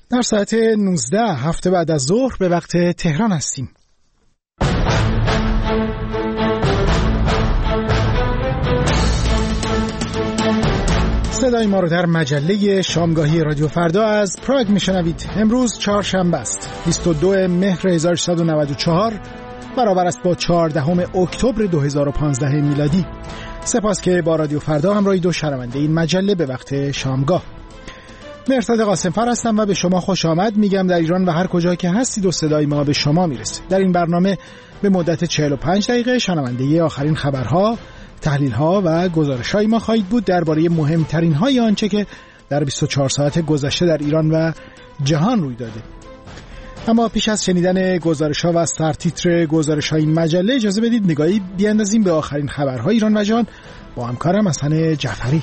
در ساعت 19 هفته بعد از ظهر به وقت تهران هستیم. صدای ما رو در مجله شامگاهی رادیو فردا از پراگ میشنوید. امروز چهارشنبه است، 22 مهر 1394 برابر است با 14 اکتبر 2015 میلادی. سپاس که با رادیو فردا همراهید و شنونده این مجله به وقت شامگاه. مرتضی قاسم‌فر هستم و به شما خوش آمد میگم در ایران و هر کجا که هستید و صدای ما به شما میرسه. در این برنامه به مدت 45 دقیقه شنونده آخرین خبرها، تحلیل‌ها و گزارش‌های ما خواهید بود درباره مهمترین های آنچه که در 24 ساعت گذشته در ایران و جهان روی داده. اما پیش از شنیدن گزارش‌ها و سرتیتر گزارش‌های این مجله اجازه بدید نگاهی بیاندازیم به آخرین خبرهای ایران و جهان با همکارم حسن جعفری.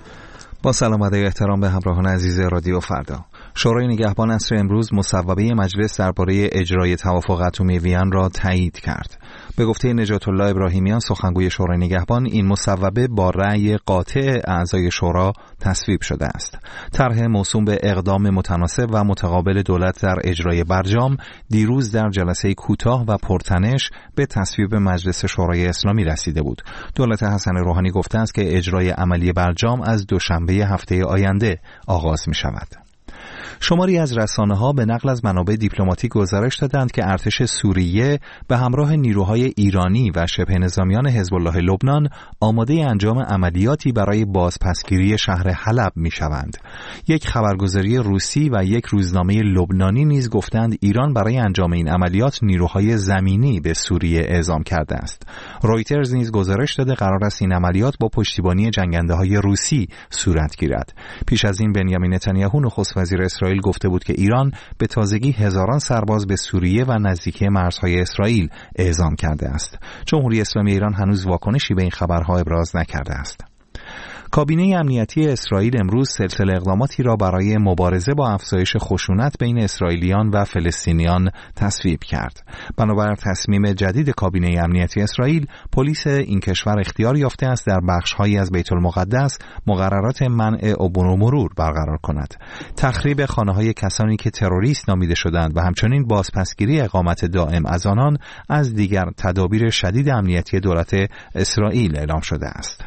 با سلام و احترام به همراهان عزیز رادیو فردا. شورای نگهبان عصر امروز مصوبه مجلس درباره اجرای توافق اتمی وین را تایید کرد. به گفته نجات الله ابراهیمیان سخنگوی شورای نگهبان، این مصوبه با رأی قاطع اعضای شورا تصویب شده است. طرح موسوم به اقدام متناسب و متقابل دولت در اجرای برجام دیروز در جلسه کوتاه و پرتنش به تصویب مجلس شورای اسلامی رسیده بود. دولت حسن روحانی گفته است که اجرای عملی برجام از دوشنبه هفته آینده آغاز می شود. شماری از رسانه‌ها به نقل از منابع دیپلماتیک گزارش دادند که ارتش سوریه به همراه نیروهای ایرانی و شبه نظامیان حزب الله لبنان آماده انجام عملیاتی برای بازپسگیری شهر حلب می‌شوند. یک خبرگزاری روسی و یک روزنامه لبنانی نیز گفتند ایران برای انجام این عملیات نیروهای زمینی به سوریه اعزام کرده است. رویترز نیز گزارش داده قرار است این عملیات با پشتیبانی جنگنده‌های روسی صورت گیرد. پیش از این بنیامین نتانیاهو نخست وزیر اسرائیل گفته بود که ایران به تازگی هزاران سرباز به سوریه و نزدیکی مرزهای اسرائیل اعزام کرده است. جمهوری اسلامی ایران هنوز واکنشی به این خبرها ابراز نکرده است. کابینه امنیتی اسرائیل امروز سلسله اقداماتی را برای مبارزه با افزایش خشونت بین اسرائیلیان و فلسطینیان تصویب کرد. بنابر تصمیم جدید کابینه امنیتی اسرائیل، پلیس این کشور اختیار یافته است در بخش‌هایی از بیت المقدس مقررات منع عبور و مرور برقرار کند. تخریب خانه‌های کسانی که تروریست نامیده شدند و همچنین بازپسگیری اقامت دائم از آنان از دیگر تدابیر شدید امنیتی دولت اسرائیل اعلام شده است.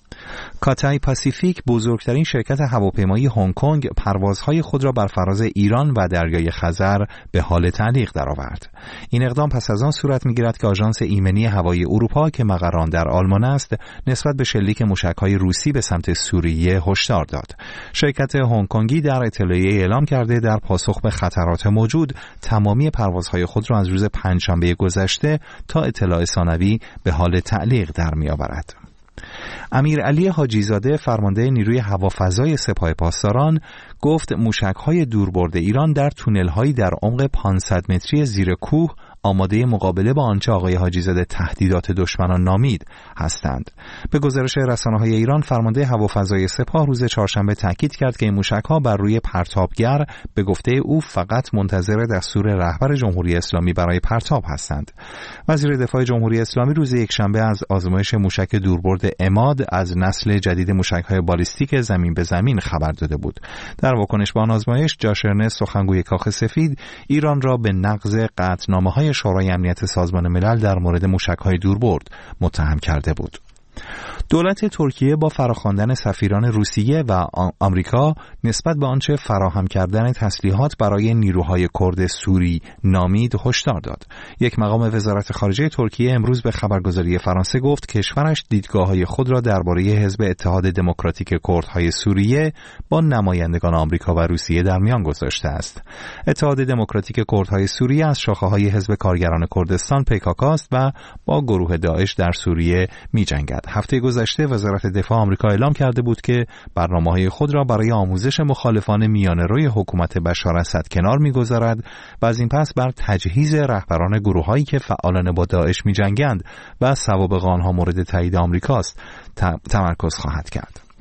کاتای پاسیفیک، بزرگترین شرکت هواپیمایی هنگ کنگ، پروازهای خود را بر فراز ایران و دریای خزر به حال تعلیق درآورد. این اقدام پس از آن صورت می‌گیرد که آژانس ایمنی هوایی اروپا که مقر آن در آلمان است، نسبت به شلیک موشک‌های روسی به سمت سوریه هشدار داد. شرکت هنگ کنگی در اطلاعیه اعلام کرده در پاسخ به خطرات موجود، تمامی پروازهای خود را از روز پنجشنبه گذشته تا اطلاع ثانوی به حال تعلیق درمی‌آورد. امیرعلی حاجی‌زاده فرمانده نیروی هوافضای سپاه پاسداران گفت موشک‌های دوربرد ایران در تونل‌هایی در عمق 500 متری زیر کوه آماده مقابله با آنچه آقای حاجی‌زاده تهدیدات دشمنان نامید هستند. به گزارش رسانه‌های ایران، فرمانده هوافضای سپاه روز چهارشنبه تاکید کرد که این موشک‌ها بر روی پرتابگر به گفته او فقط منتظر دستور رهبر جمهوری اسلامی برای پرتاب هستند. وزیر دفاع جمهوری اسلامی روز یکشنبه از آزمایش موشک دوربرد عماد از نسل جدید موشک‌های بالیستیک زمین به زمین خبر داده بود. در واکنش به آن آزمایش، جاش ارنست سخنگوی کاخ سفید ایران را به نقض قطعنامه‌های شورای امنیت سازمان ملل در مورد موشک‌های دوربرد متهم کرده بود. دولت ترکیه با فراخواندن سفیران روسیه و آمریکا نسبت به آنچه فراهم کردن تسلیحات برای نیروهای کرد سوری نامید هشدار داد. یک مقام وزارت خارجه ترکیه امروز به خبرگزاری فرانسه گفت کشورش دیدگاه‌های خود را درباره حزب اتحاد دموکراتیک کردهای سوریه با نمایندگان آمریکا و روسیه در میان گذاشته است. اتحاد دموکراتیک کردهای سوریه از شاخه‌های حزب کارگران کردستان PKK است و با گروه داعش در سوریه می‌جنگد. هفته گذشته وزارت دفاع آمریکا اعلام کرده بود که برنامه‌های خود را برای آموزش مخالفان میانه‌روی حکومت بشار اسد کنار می‌گذارد و از این پس بر تجهیز رهبران گروه‌هایی که فعالانه با داعش می‌جنگند و سوابق آنها مورد تایید آمریکاست تمرکز خواهد کرد.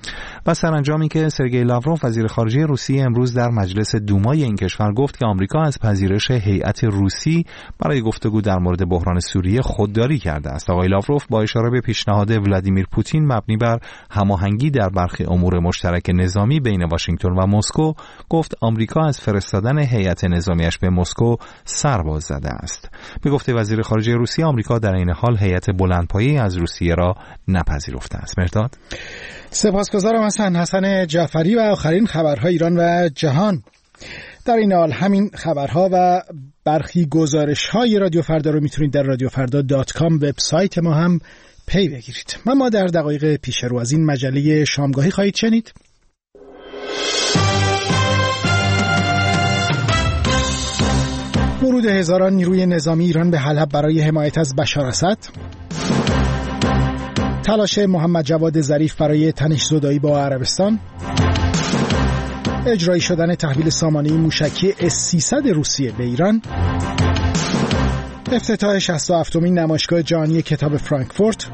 و سرانجامی که سرگئی لاوروف وزیر خارجه روسیه امروز در مجلس دومای این کشور گفت که آمریکا از پذیرش هیئت روسی برای گفتگو در مورد بحران سوریه خودداری کرده است. آقای لاوروف با اشاره به پیشنهاد ولادیمیر پوتین مبنی بر هماهنگی در برخی امور مشترک نظامی بین واشنگتن و مسکو گفت آمریکا از فرستادن هیئت نظامیش به مسکو سر باز زده است. به گفته وزیر خارجه روسیه آمریکا در این حال هیئت بلندپایه‌ای از روسیه را نپذیرفته است. مرداد سپاسگزارم حسن جعفری و آخرین خبرهای ایران و جهان. در این حال همین خبرها و برخی گزارش‌های رادیو فردا رو میتونید در radiofrda.com وبسایت ما هم پی بگیرید. ما در دقایق پیش رو از این مجله شامگاهی خواهید شنید. ورود هزاران نیروی نظامی ایران به حلب برای حمایت از بشار اسد، تلاش محمد جواد ظریف برای تنش‌زدایی با عربستان، اجرایی شدن تحویل سامانه موشکی S-300 روسیه به ایران، افتتاح 67مین نمایشگاه جهانی کتاب فرانکفورت،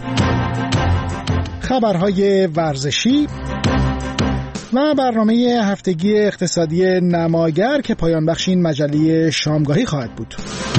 خبرهای ورزشی و برنامه هفتگی اقتصادی نماگر که پایان بخش این مجله شامگاهی خواهد بود.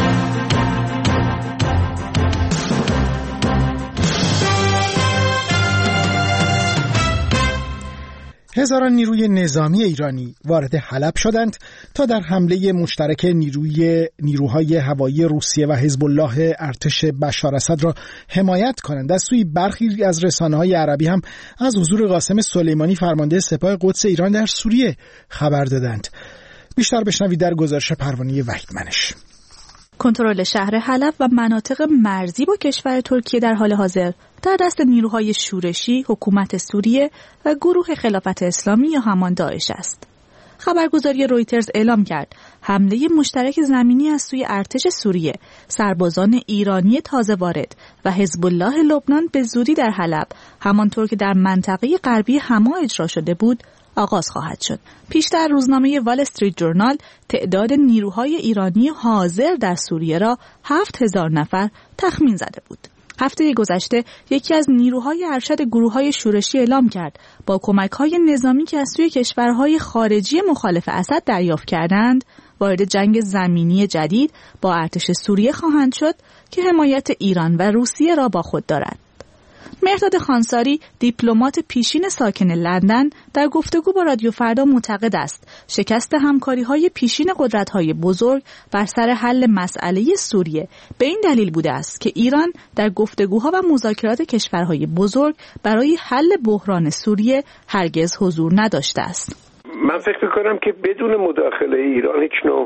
هزاران نیروی نظامی ایرانی وارد حلب شدند تا در حمله مشترک نیروهای هوایی روسیه و حزب الله ارتش بشار اسد را حمایت کنند. از سوی برخی از رسانه‌های عربی هم از حضور قاسم سلیمانی فرمانده سپاه قدس ایران در سوریه خبر دادند. بیشتر بشنوید در گزارش پروانه وحیدمنش. کنترل شهر حلب و مناطق مرزی با کشور ترکیه در حال حاضر در دست نیروهای شورشی، حکومت سوریه و گروه خلافت اسلامی یا همان داعش است. خبرگزاری رویترز اعلام کرد حمله مشترک زمینی از سوی ارتش سوریه، سربازان ایرانی تازه وارد و حزب الله لبنان به زودی در حلب، همانطور که در منطقه غربی حما اجرا شده بود، آغاز خواهد شد. پیشتر روزنامه وال استریت جورنال تعداد نیروهای ایرانی حاضر در سوریه را 7000 نفر تخمین زده بود. هفته گذشته یکی از نیروهای ارشد گروه‌های شورشی اعلام کرد با کمک‌های نظامی که از سوی کشورهای خارجی مخالف اسد دریافت کردند وارد جنگ زمینی جدید با ارتش سوریه خواهند شد که حمایت ایران و روسیه را با خود دارد. مهرداد خانساری دیپلمات پیشین ساکن لندن در گفتگو با رادیو فردا معتقد است شکست همکاری‌های پیشین قدرت‌های بزرگ بر سر حل مسئله سوریه به این دلیل بوده است که ایران در گفتگوها و مذاکرات کشورهای بزرگ برای حل بحران سوریه هرگز حضور نداشته است. من فکر می‌کنم که بدون مداخله ایران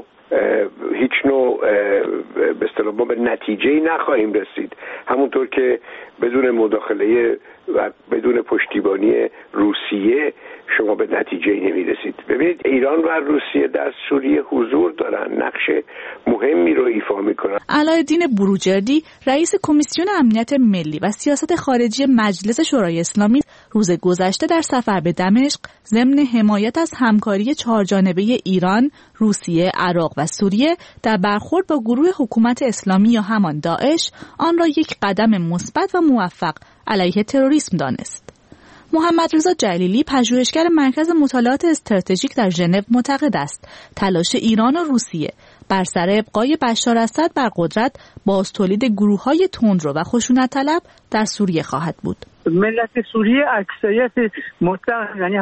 هیچ نوع به اصطلاح ما به نتیجه‌ای نخواهیم رسید، همونطور که بدون مداخله و بدون پشتیبانی روسیه شما به نتیجه‌ای نمی‌رسید. ببینید ایران و روسیه در سوریه حضور دارن، نقش مهمی رو ایفا می‌کنن. علایالدین بروجردی رئیس کمیسیون امنیت ملی و سیاست خارجی مجلس شورای اسلامی روز گذشته در سفر به دمشق ضمن حمایت از همکاری چهارجانبه ایران، روسیه، عراق و سوریه در برخورد با گروه حکومت اسلامی یا همان داعش آن را یک قدم مثبت و موفق علیه تروریسم دانست. محمد رضا جلیلی پژوهشگر مرکز مطالعات استراتژیک در ژنو معتقد است تلاش ایران و روسیه بر سر ابقای بشار اسد بر قدرت باز تولید گروه‌های تندرو و خشونت طلب در سوریه خواهد بود. ملت سوریه اکثریت مطلق یعنی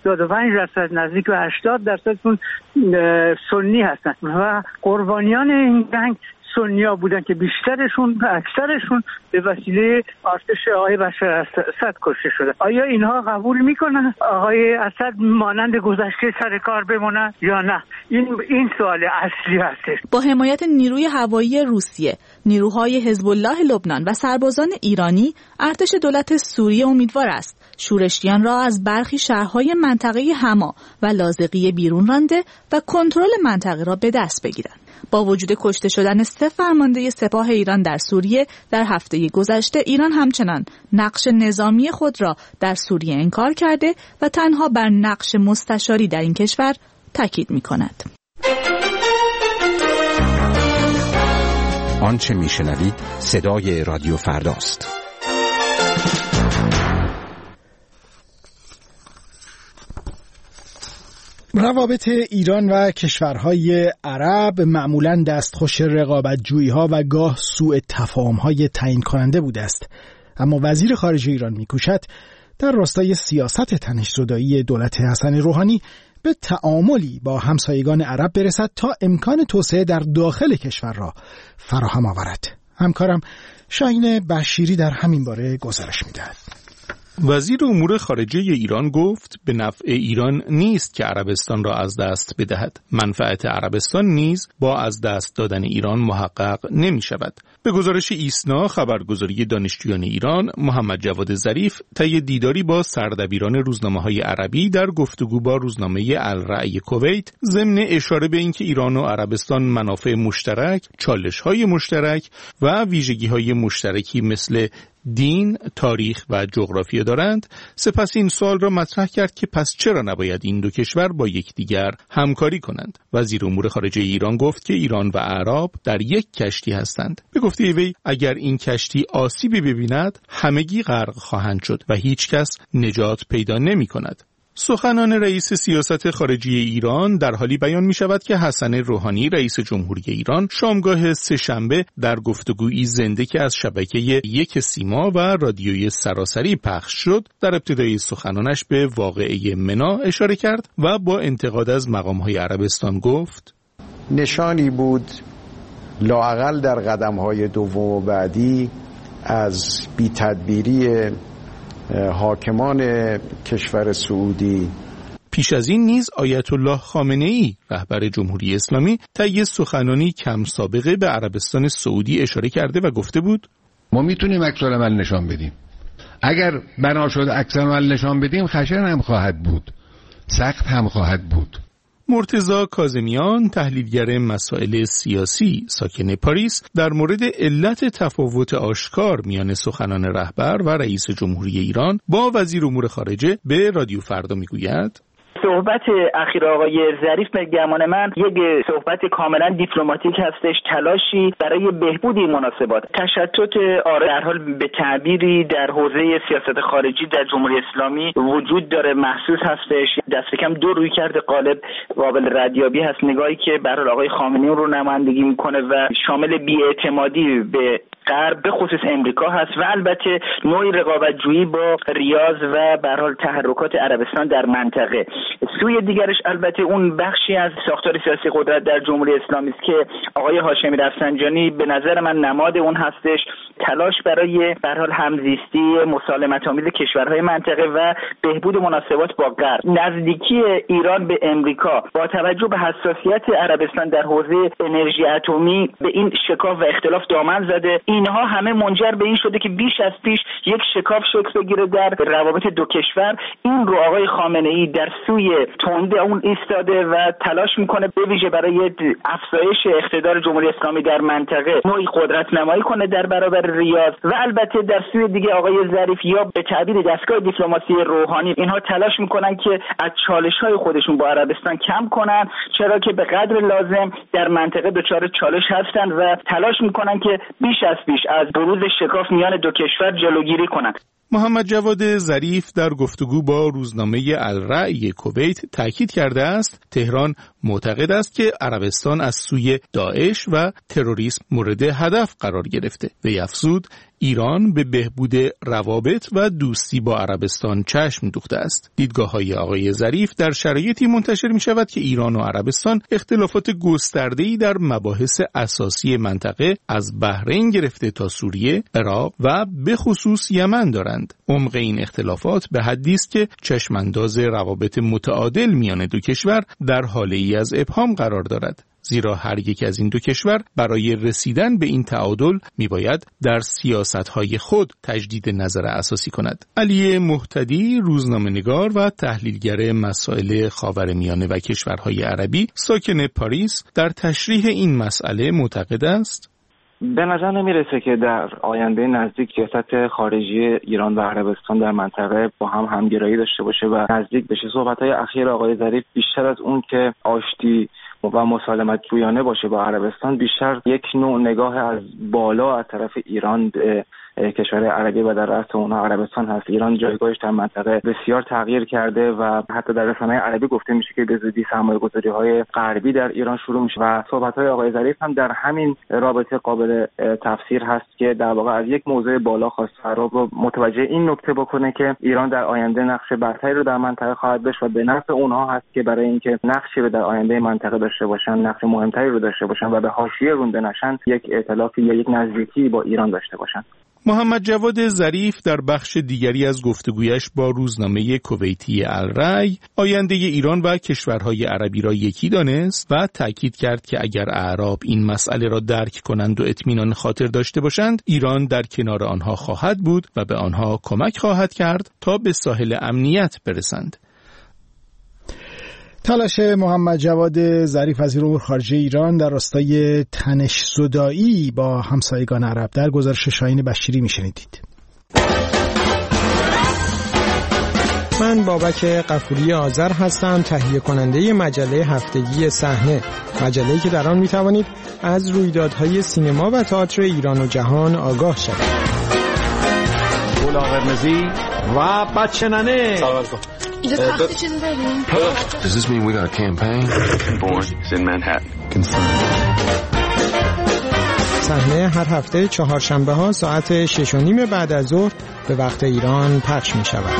75% نزدیک به 80% سنی هستند و قربانیان این جنگ سنیا بودن که اکثرشون به وسیله ارتش آقای بشار اسد کشته شده. آیا اینها قبول میکنن آقای اسد مانند گذشته سر کار بمونن یا نه؟ این سوال اصلی هست. با حمایت نیروی هوایی روسیه، نیروهای حزب الله لبنان و سربازان ایرانی، ارتش دولت سوریه امیدوار است شورشیان را از برخی شهرهای منطقه حما و لاذقیه بیرون رانده و کنترل منطقه را به دست بگیرند. با وجود کشته شدن 3 فرمانده سپاه ایران در سوریه در هفته گذشته، ایران همچنان نقش نظامی خود را در سوریه انکار کرده و تنها بر نقش مستشاری در این کشور تاکید می‌کند. آنچه میشنوید صدای رادیو فرداست. روابط ایران و کشورهای عرب معمولاً دستخوش رقابت‌جویی‌ها و گاه سوء تفاهم‌های تعیین کننده بوده است. اما وزیر خارجه ایران می‌کوشد در راستای سیاست تنش‌زدایی دولت حسن روحانی به تعاملی با همسایگان عرب برسد تا امکان توسعه در داخل کشور را فراهم آورد. همکارم شاهین بشیری در همین باره گزارش می‌دهد. وزیر امور خارجه ایران گفت به نفع ایران نیست که عربستان را از دست بدهد. منفعت عربستان نیز با از دست دادن ایران محقق نمی شود. به گزارش ایسنا خبرگزاری دانشجویان ایران، محمد جواد ظریف طی دیداری با سردبیران روزنامه‌های عربی در گفتگو با روزنامه الرأی کویت ضمن اشاره به اینکه ایران و عربستان منافع مشترک، چالش‌های مشترک و ویژگی‌های مشترکی مثل دین، تاریخ و جغرافیا دارند، سپس این سوال را مطرح کرد که پس چرا نباید این دو کشور با یکدیگر همکاری کنند. وزیر امور خارجه ایران گفت که ایران و اعراب در یک کشتی هستند. به گفته وی اگر این کشتی آسیبی ببیند همگی غرق خواهند شد و هیچ کس نجات پیدا نمی کند. سخنان رئیس سیاست خارجی ایران در حالی بیان می شود که حسن روحانی رئیس جمهوری ایران شامگاه سه‌شنبه در گفتگویی زنده که از شبکه یک سیما و رادیوی سراسری پخش شد در ابتدای سخنانش به واقعه منا اشاره کرد و با انتقاد از مقام‌های عربستان گفت نشانی بود لااقل در قدم‌های دوم و بعدی از بی‌تدبیری حاکمان کشور سعودی. پیش از این نیز آیت الله خامنه‌ای رهبر جمهوری اسلامی طی سخنانی کم سابقه به عربستان سعودی اشاره کرده و گفته بود ما میتونیم عکس‌العمل نشان بدیم. اگر بنا شد عکس‌العمل نشان بدیم خشن هم خواهد بود، سخت هم خواهد بود. مرتضی کاظمیان تحلیلگر مسائل سیاسی ساکن پاریس در مورد علت تفاوت آشکار میان سخنان رهبر و رئیس جمهوری ایران با وزیر امور خارجه به رادیو فردا میگوید صحبت اخیر آقای ظریف به گمان من یک صحبت کاملا دیپلماتیک هستش، تلاشی برای بهبود این مناسبات. تشتت در حال به تعبیری در حوزه سیاست خارجی در جمهوری اسلامی وجود داره، محسوس هستش. دست کم دو رویکرد غالب قابل ردیابی هست. نگاهی که برای آقای خامنه‌ای رو نمایندگی میکنه و شامل بی‌اعتمادی به غرب به خصوص امریکا هست و البته نوعی رقابت‌جویی با ریاض و به هر حال تحرکات عربستان در منطقه. سوی دیگرش البته اون بخشی از ساختار سیاسی قدرت در جمهوری اسلامی است که آقای هاشمی رفسنجانی به نظر من نماد اون هستش. تلاش برای به هر حال همزیستی مسالمت‌آمیز کشورهای منطقه و بهبود مناسبات با غرب. نزدیکی ایران به امریکا با توجه به حساسیت عربستان در حوزه انرژی اتمی به این شکاف و اختلاف دامن زده. اینها همه منجر به این شده که بیش از پیش یک شکاف شکل بگیره در روابط دو کشور. این رو آقای خامنه‌ای در سوی تنده اون ایستاده و تلاش میکنه به ویژه برای افزایش اقتدار جمهوری اسلامی در منطقه نوعی قدرت نمایی کنه در برابر ریاض و البته در سوی دیگه آقای ظریف یا به تعبیر دستگاه دیپلماسی روحانی اینها تلاش میکنن که از چالش‌های خودشون با عربستان کم کنن، چرا که به قدر لازم در منطقه دچار چالش هستن و تلاش میکنن که بیش از پیش از بروز شکاف میان دو کشور جلوگیری کنن. محمد جواد ظریف در گفتگو با روزنامه الرأی کویت تاکید کرده است تهران معتقد است که عربستان از سوی داعش و تروریسم مورد هدف قرار گرفته. وی افزود ایران به بهبود روابط و دوستی با عربستان چشم دوخته است. دیدگاه‌های آقای ظریف در شرایطی منتشر می شود که ایران و عربستان اختلافات گسترده‌ای در مباحث اساسی منطقه از بحرین گرفته تا سوریه، عراق و به خصوص یمن دارند. عمق این اختلافات به حدی است که چشمانداز روابط متعادل میان دو کشور در حاله‌ای از ابهام قرار دارد. زیرا هر یک از این دو کشور برای رسیدن به این تعادل میباید در سیاست‌های خود تجدید نظر اساسی کند. علی مهتدی، روزنامه‌نگار و تحلیلگر مسائل خاورمیانه و کشورهای عربی ساکن پاریس، در تشریح این مسئله معتقد است به نظر نمیرسه که در آینده نزدیک سیاست خارجی ایران و عربستان در منطقه با هم همگرایی داشته باشه و نزدیک بشه. صحبت‌های اخیر آقای ظریف بیشتر از اون که آشتی و مسالمت جویانه باشه با عربستان، بیشتر یک نوع نگاه از بالا از طرف ایران به کشورهای عربی و در رأس اونها عربستان هست. ایران جایگاهش در منطقه بسیار تغییر کرده و حتی در رسانه‌های عربی گفته میشه که به زودی سرمایه‌گذاری‌های غربی در ایران شروع میشه و صحبت‌های آقای ظریف هم در همین رابطه قابل تفسیر هست که در واقع از یک موضوع بالا خواسته رو متوجه این نکته بکنه که ایران در آینده نقش برتری رو در منطقه خواهد داشت و به نفع اونها هست که برای اینکه نقشی رو در آینده منطقه داشته باشن، نقش مهمتری رو داشته باشن و به حاشیه رونده نشن، یک ائتلافی یا یک نزدیکی با ایران داشته باشن. محمد جواد ظریف در بخش دیگری از گفتگویش با روزنامه کویتی الرأی آینده ایران و کشورهای عربی را یکی دانست و تأکید کرد که اگر اعراب این مسئله را درک کنند و اطمینان خاطر داشته باشند، ایران در کنار آنها خواهد بود و به آنها کمک خواهد کرد تا به ساحل امنیت برسند. تلاش محمد جواد ظریف وزیر امور خارجه ایران در راستای تنش‌زدایی با همسایگان عرب در گزارش شاهین بشیری میشنیدید. من بابک غفوری آذر هستم، تهیه کننده مجله هفتگی صحنه، مجله‌ای که در آن میتوانید از رویدادهای سینما و تئاتر ایران و جهان آگاه شوید. گل قرمزی و بچه ننه. اینجا تخت چیزی داریم؟ Does this mean we got a campaign? Born in Manhattan. صحنه هر هفته چهارشنبه ها ساعت 6:30 بعد از ظهر به وقت ایران پخش می شود.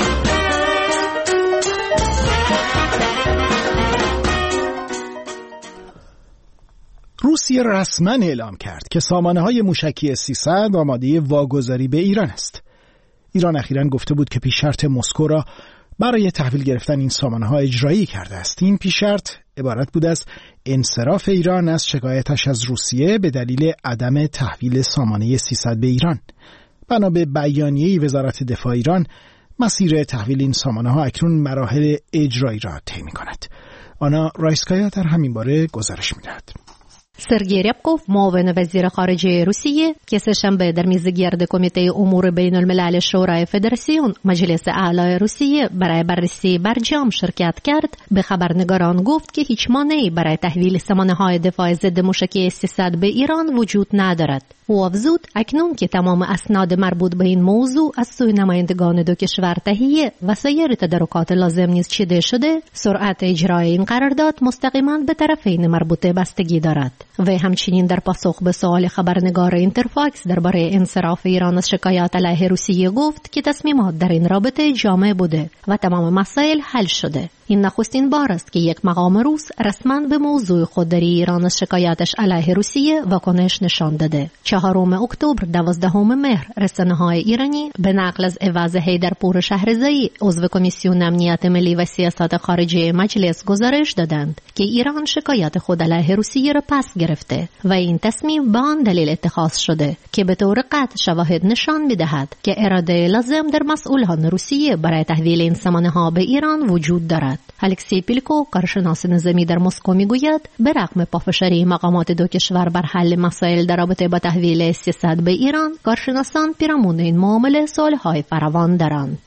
روسیه رسما اعلام کرد که سامانه‌های موشکی S-300 آماده واگذاری به ایران است. ایران اخیراً گفته بود که پیش شرط مسکو را برای تحویل گرفتن این سامانه‌ها اجرایی کرده است. این پیش شرط عبارت بود از انصراف ایران از شکایتش از روسیه به دلیل عدم تحویل سامانه 300 به ایران. بنا به بیانیه وزارت دفاع ایران، مسیر تحویل این سامانه‌ها اکنون مراحل اجرایی را طی می‌کند. آنا رایسکایا در همین باره گزارش می‌دهد. سرگئی ربکوف معاون وزیر خارجه روسیه که سه‌شنبه در میزگرد کمیته امور بین الملل شورای فدراسیون مجلس اعلی روسیه برای بررسی برجام شرکت کرد به خبرنگاران گفت که هیچ مانعی برای تحویل سامانه‌های دفاع ضد موشکی S-300 به ایران وجود ندارد. او افزود اکنون که تمام اسناد مربوط به این موضوع از سوی نمایندگان دو کشور تهیه و سایر تدارکات لازم نیز چیده شده، سرعت اجرای این قرارداد مستقیما به طرفین مربوطه بستگی دارد. و همچنین در پاسخ به سوال خبرنگار اینترفاکس درباره انصراف ایران از شکایات علیه روسیه گفت که تصمیمات در این رابطه جامع بوده و تمام مسائل حل شده. این نخستین بار است که یک مقام روس رسما به موضوع خودداری ایران از شکایاتش علیه روسیه واکنش نشان داده. 4 اکتبر 12 مهر رسانه‌های ایرانی به نقل از عوض حیدرپور شهرزایی عضو کمیسیون امنیت ملی و سیاست خارجی مجلس گزارش دادند که ایران شکایات خود علیه روسیه را پس گرفته و این تصمیم به آن دلیل اتخاذ شده که به طور قطع شواهد نشان می‌دهد که اراده لازم در مسئولان روسیه برای تحویل این سامانه‌ها به ایران وجود دارد. الکسی پیلکو کارشناس نظامی در مسکو میگوید به رغم پافشاری مقامات دو کشور بر حل مسائل در رابطه با تحویل S-300 به ایران، کارشناسان پیرامون این معامله سوال‌های فراوان دارند.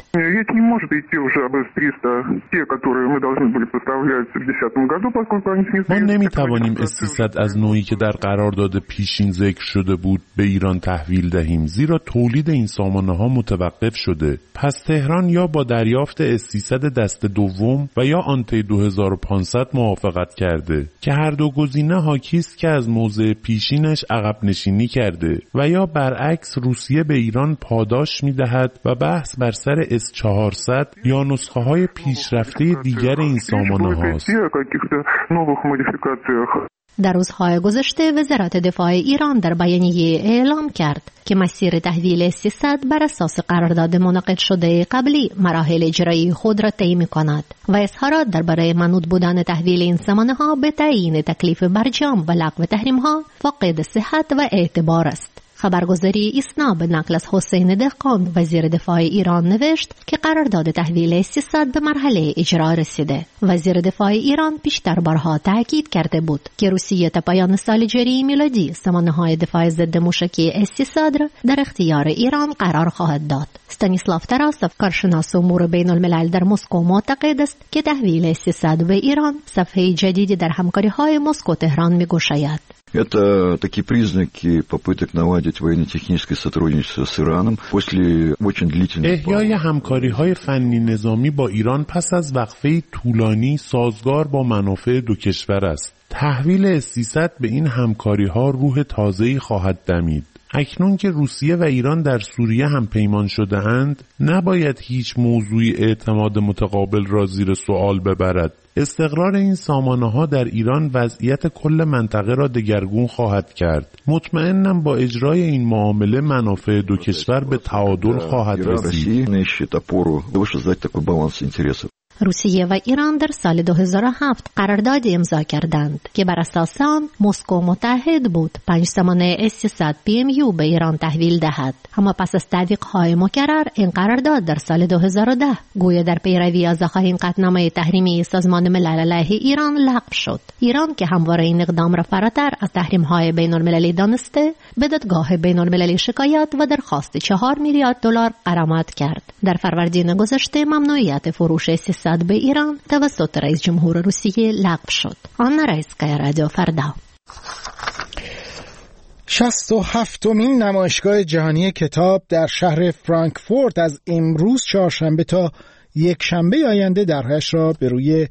ما نمیتوانیم S-300 از نوعی که در قرارداد پیشین ذکر شده بود به ایران تحویل دهیم، زیرا تولید این سامانه‌ها متوقف شده. پس تهران یا با دریافت S-300 دست دوم و یا آنته 2500 موافقت کرده که هر دو گزینه حاکی است که از موضع پیشینش عقب نشینی کرده و یا برعکس روسیه به ایران پاداش می‌دهد و بحث بر سر S-400 یا نسخه‌های پیشرفته دیگر این سامانه‌هاست. در روزهای گذشته وزارت دفاع ایران در بیانیه اعلام کرد که مسیر تحویل S-300 بر اساس قرارداد منعقد شده قبلی مراحل اجرایی خود را طی می‌کند و اظهارات درباره منوط بودن تحویل این سامانه‌ها به تعیین تکلیف برجام و لغو تحریم‌ها فاقد صحت و اعتبار است. خبرگزاری ایسنا به نقل از حسین دهقان وزیر دفاع ایران نوشت که قرارداد تحویل S-300 به مرحله اجرا رسیده. وزیر دفاع ایران پیشتر بارها تاکید کرده بود که روسیه تا پایان سال جاری میلادی سامانه‌های دفاع ضد موشکی S-300 را در اختیار ایران قرار خواهد داد. استانیسلاو تراسوف کارشناس امور بین الملل در مسکو معتقد است که تحویل S-300 به ایران صفحه جدیدی در همکاری‌های مسکو تهران می‌گشاید. Это такие признаки попыток наладить военно-техническое сотрудничество с Ираном после очень длительного. احیای همکاری‌های فنی نظامی با ایران پس از وقفه طولانی سازگار با منافع دو کشور است. تحویل S-300 به این همکاری‌ها روح تازه‌ای خواهد دمید. اکنون که روسیه و ایران در سوریه هم پیمان شده اند، نباید هیچ موضوعی اعتماد متقابل را زیر سوال ببرد. استقرار این سامانه‌ها در ایران وضعیت کل منطقه را دگرگون خواهد کرد. مطمئنم با اجرای این معامله منافع دو کشور به تعادل خواهد رسید. روسیه و ایران در سال 2007 قراردادی امضا کردند که بر اساس آن مسکو متحد بود 5 سامانه S-300 PMU به ایران تحویل دهد. اما پس از تحقیق‌های مکرر این قرارداد در سال 2010 گویا در پیروی از آخرین قطعنامه تحریمی سازمان ملل علیه ایران لغو شد. ایران که همواره این اقدام را فراتر از تحریم‌های بین‌المللی دانسته، به دادگاه بین‌المللی شکایت و درخواست 4 میلیارد دلار غرامت کرد. در فروردین گذشته ممنوعیت فروش S-300 به ایران توسط رئیس جمهور روسیه لغو شد. آن رئیسگاه رادیو فردا. 67مین نمایشگاه جهانی کتاب در شهر فرانکفورت از امروز چهارشنبه تا یکشنبه آینده درهایش را به روی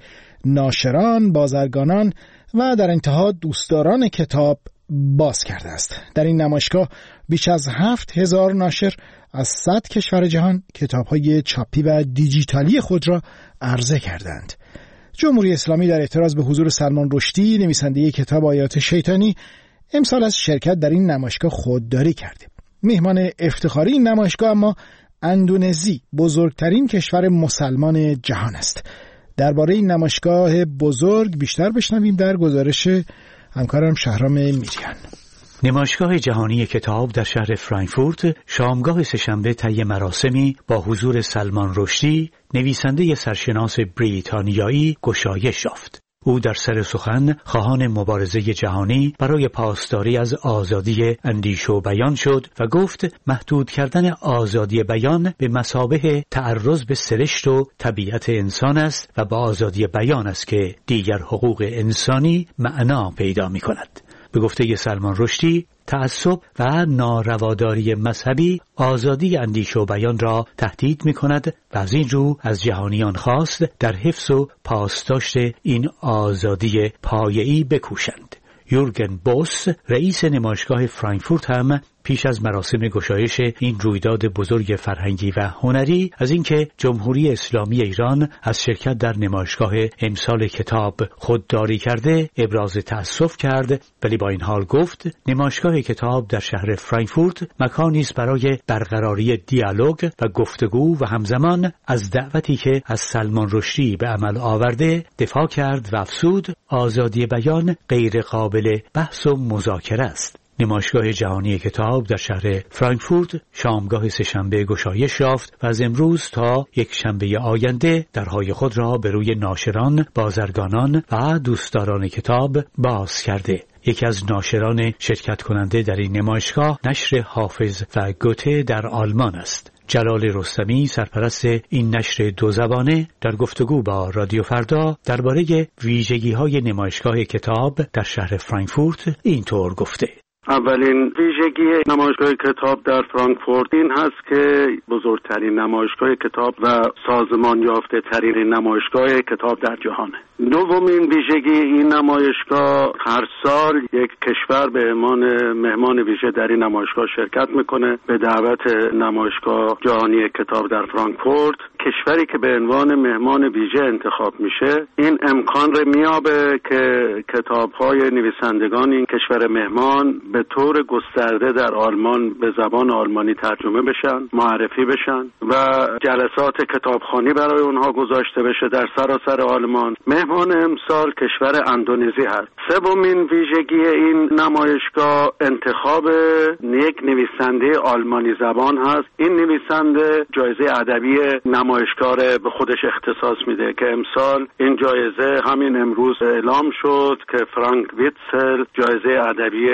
ناشران، بازرگانان و در انتها دوستداران کتاب باز کرده است. در این نمایشگاه بیش از 7000 ناشر از 100 کشور جهان کتاب‌های چاپی و دیجیتالی خود را عرضه کردند. جمهوری اسلامی در اعتراض به حضور سلمان رشدی، نویسنده کتاب آیات شیطانی، امسال از شرکت در این نمایشگاه خودداری کرده. میهمان افتخاری این نمایشگاه اما اندونزی، بزرگترین کشور مسلمان جهان است. درباره این نمایشگاه بزرگ بیشتر بشنویم در گزارش همکارم شهرام میریان. نمایشگاه جهانی کتاب در شهر فرانکفورت شامگاه سه‌شنبه طی مراسمی با حضور سلمان رشدی، نویسنده سرشناس بریتانیایی، گشایش یافت. او در سر سخن خواهان مبارزه جهانی برای پاسداری از آزادی اندیشه و بیان شد و گفت محدود کردن آزادی بیان به مثابه تعرض به سرشت و طبیعت انسان است و با آزادی بیان است که دیگر حقوق انسانی معنا پیدا می کند. به گفته سلمان رشدی، تعصب و نارواداری مذهبی آزادی اندیشه و بیان را تهدید می کند و از این رو از جهانیان خواست در حفظ و پاسداشت این آزادی پایه‌ای بکوشند. یورگن بوس، رئیس نمایشگاه فرانکفورت، هم پیش از مراسم گشایش این رویداد بزرگ فرهنگی و هنری از اینکه جمهوری اسلامی ایران از شرکت در نمایشگاه امسال کتاب خودداری کرده ابراز تأسف کرد، ولی با این حال گفت نمایشگاه کتاب در شهر فرانکفورت مکانی است برای برقراری دیالوگ و گفتگو و همزمان از دعوتی که از سلمان رشدی به عمل آورده دفاع کرد و افزود آزادی بیان غیر قابل بحث و مذاکره است. نمایشگاه جهانی کتاب در شهر فرانکفورت شامگاه سه‌شنبه گشایش یافت و از امروز تا یکشنبه آینده درهای خود را به روی ناشران، بازرگانان و دوستداران کتاب باز کرده. یکی از ناشران شرکت کننده در این نمایشگاه نشر حافظ و گوته در آلمان است. جلال رستمی، سرپرست این نشر دو زبانه، در گفتگو با رادیو فردا درباره ویژگی‌های نمایشگاه کتاب در شهر فرانکفورت اینطور گفته: اولین ویژگی نمایشگاه کتاب در فرانکفورت این هست که بزرگترین نمایشگاه کتاب و سازمان یافته ترین نمایشگاه کتاب در جهانه. دومین ویژگی این نمایشگاه هر سال یک کشور به عنوان مهمان ویژه در این نمایشگاه شرکت میکنه. به دعوت نمایشگاه جهانی کتاب در فرانکفورت کشوری که به عنوان مهمان ویژه انتخاب میشه این امکان رو میابه که کتاب‌های نویسندگان این کشور مهمان به طور گسترده در آلمان به زبان آلمانی ترجمه بشن، معرفی بشن و جلسات کتابخوانی برای اونها گذاشته بشه در سراسر آلمان. مهمان امسال کشور اندونزی هست. سومین ویژگی این نمایشگاه انتخاب یک نویسنده آلمانی زبان هست. این نویسنده جایزه ادبی نمایشگاه به خودش اختصاص میده که امسال این جایزه همین امروز اعلام شد که فرانک ویتسل جایزه ادبی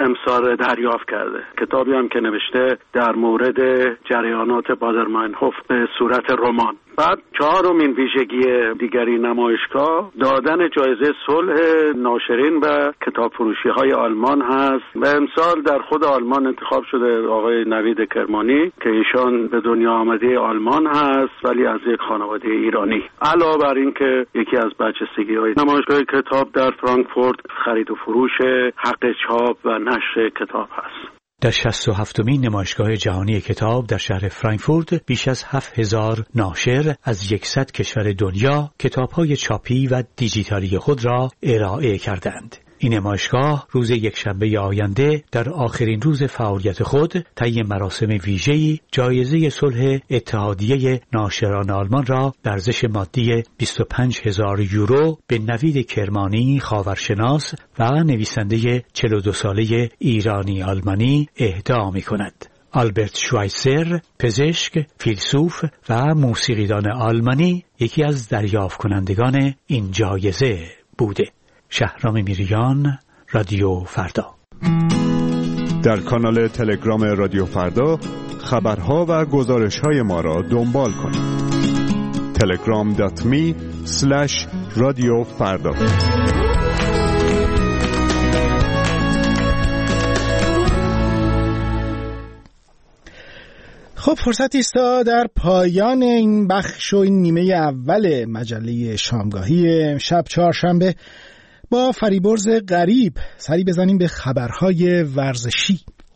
امسال دریافت کرده. کتابی هم که نوشته در مورد جریانات بادرماینهوف به صورت رمان. بعد چهارمین ویژگی دیگری نمایشگاه دادن جایزه صلح ناشرین و کتاب فروشی های آلمان هست و امسال در خود آلمان انتخاب شده آقای نوید کرمانی که ایشان به دنیا آمده آلمان هست ولی از یک خانواده ایرانی. علاوه بر این که یکی از برجستگی های نمایشگاه کتاب در فرانکفورت خرید و فروش حق چاپ و نشر کتاب هست. در 67مین نمایشگاه جهانی کتاب در شهر فرانکفورت بیش از 7000 ناشر از 100 کشور دنیا کتاب‌های چاپی و دیجیتالی خود را ارائه کردند. این نمایشگاه روز یکشنبه آینده در آخرین روز فعالیت خود طی مراسم ویژه‌ای جایزه صلح اتحادیه ناشران آلمان را در ارزش مادی 25000 یورو به نوید کرمانی خاورشناس و نویسنده 42 ساله ایرانی آلمانی اهدا می‌کند. آلبرت شوایسر، پزشک، فیلسوف و موسیقیدان آلمانی یکی از دریافت کنندگان این جایزه بوده. شهرام میریان، رادیو فردا. در کانال تلگرام رادیو فردا خبرها و گزارش‌های ما را دنبال کنید. telegram.me/رادیوفردا. خب فرصتی است در پایان این بخش و این نیمه اول مجله شامگاهی شب چهارشنبه با فریبرز غریب سری بزنیم به خبرهای ورزشی.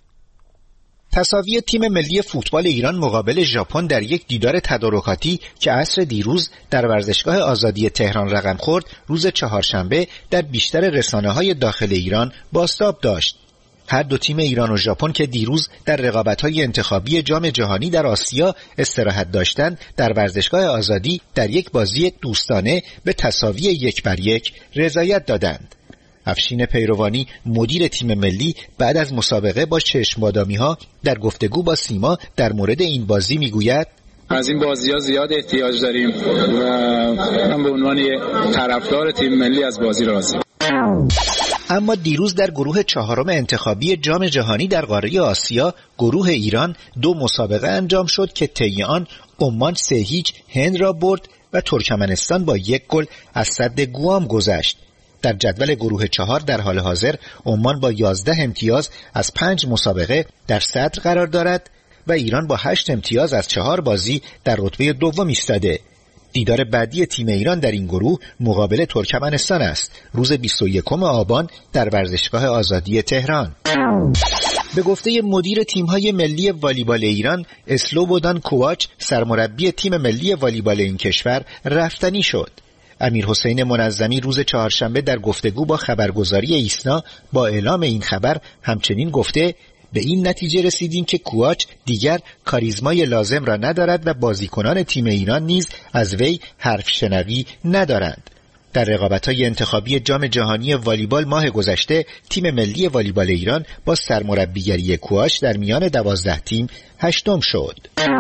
تساوی تیم ملی فوتبال ایران مقابل ژاپن در یک دیدار تدارکاتی که عصر دیروز در ورزشگاه آزادی تهران رقم خورد، روز چهارشنبه در بیشتر رسانه‌های داخل ایران بازتاب داشت. هر دو تیم ایران و ژاپن که دیروز در رقابت‌های انتخابی جام جهانی در آسیا استراحت داشتند، در ورزشگاه آزادی در یک بازی دوستانه به تساوی 1-1 رضایت دادند. افشین پیروانی مدیر تیم ملی بعد از مسابقه با چشم‌بادامی‌ها در گفتگو با سیما در مورد این بازی میگوید: از این بازی‌ها زیاد احتیاج داریم و من به عنوان طرفدار تیم ملی از بازی راضیم. اما دیروز در گروه چهارم انتخابی جام جهانی در قاره آسیا گروه ایران 2 مسابقه انجام شد که طی آن عمان 3-0 هند را برد و ترکمنستان با 1 گل از سد گوام گذشت. در جدول گروه 4 در حال حاضر عمان با 11 امتیاز از 5 مسابقه در صدر قرار دارد و ایران با 8 امتیاز از 4 بازی در رتبه دوم ایستاده. دیدار بعدی تیم ایران در این گروه مقابل ترکمنستان است، روز 21 آبان در ورزشگاه آزادی تهران. به گفته مدیر تیم‌های ملی والیبال ایران، اسلوبودان کوواچ سرمربی تیم ملی والیبال این کشور رفتنی شد. امیرحسین منظمی روز چهارشنبه در گفتگو با خبرگزاری ایسنا با اعلام این خبر همچنین گفته: به این نتیجه رسیدیم که کوواچ دیگر کاریزمای لازم را ندارد و بازیکنان تیم ایران نیز از وی حرف شنوی ندارند. در رقابت‌های انتخابی جام جهانی والیبال ماه گذشته تیم ملی والیبال ایران با سرمربیگری کوواچ در میان 12 تیم 8م شد.